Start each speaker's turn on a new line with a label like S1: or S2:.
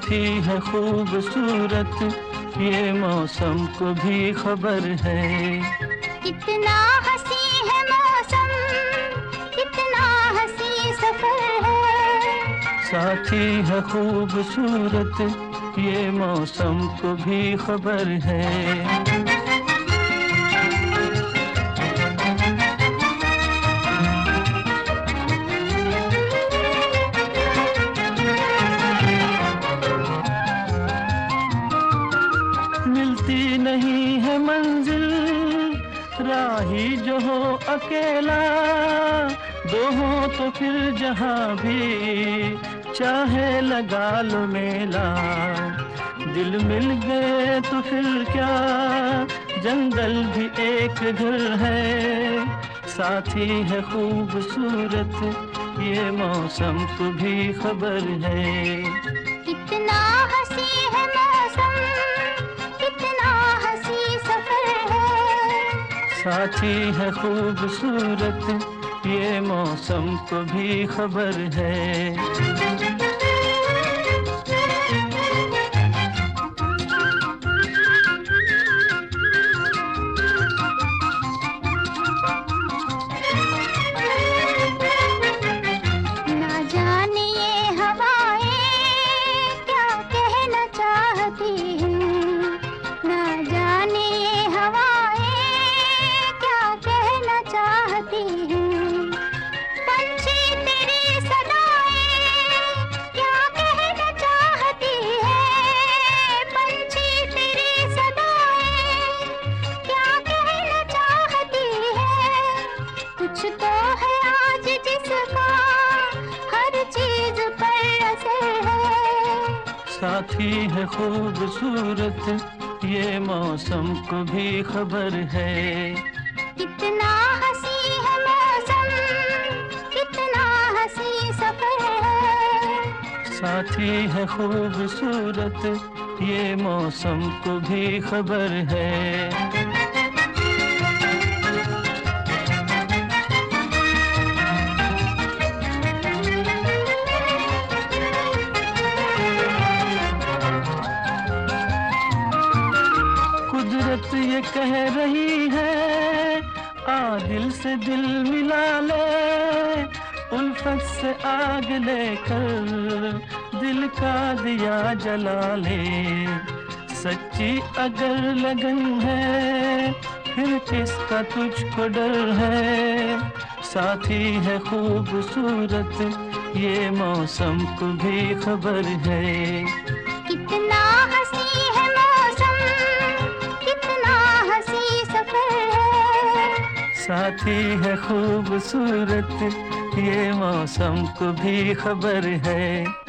S1: साथी है खूबसूरत, ये मौसम को भी खबर है।
S2: कितना हंसी है मौसम, कितना हंसी सफर है।
S1: साथी है खूबसूरत, ये मौसम को भी खबर है। मिलती नहीं है मंजिल, राही जो हो अकेला, दो हो तो फिर जहां भी चाहे लगा लो मेला। दिल मिल गए तो फिर क्या, जंगल भी एक घर है। साथी है खूबसूरत, ये मौसम को भी खबर है।
S2: कितना हंसी है मौसम, कितना हंसी सफर है।
S1: साथी है खूबसूरत, ये मौसम को भी खबर है।
S2: कुछ तो है आज जिसका हर चीज पर असर है।
S1: साथी है खूबसूरत, ये मौसम को भी खबर है।
S2: कितना हंसी है मौसम, कितना हंसी सफर है।
S1: साथी है खूबसूरत, ये मौसम को भी खबर है। कुदरत ये कह रही है, आ दिल से दिल मिला ले। उल्फत से आग लेकर दिल का दिया जला ले। सच्ची अगर लगन है, फिर किसका तुझको डर है। साथी है खूबसूरत, ये मौसम को भी खबर है।
S2: कितना हंसी है मौसम, कितना हंसी सफर है।
S1: साथी है खूबसूरत, ये मौसम को भी खबर है।